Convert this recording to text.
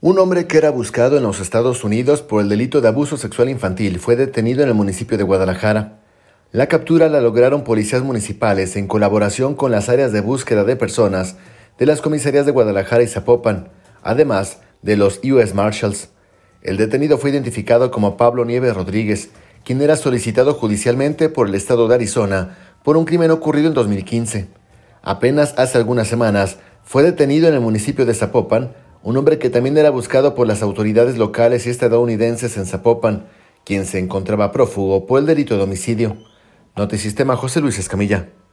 Un hombre que era buscado en los Estados Unidos por el delito de abuso sexual infantil fue detenido en el municipio de Guadalajara. La captura la lograron policías municipales en colaboración con las áreas de búsqueda de personas de las comisarías de Guadalajara y Zapopan, además de los US Marshals. El detenido fue identificado como Pablo Nieves Rodríguez, quien era solicitado judicialmente por el estado de Arizona por un crimen ocurrido en 2015. Apenas hace algunas semanas fue detenido en el municipio de Zapopan un hombre que también era buscado por las autoridades locales y estadounidenses en Zapopan, quien se encontraba prófugo por el delito de homicidio. Notisistema, José Luis Escamilla.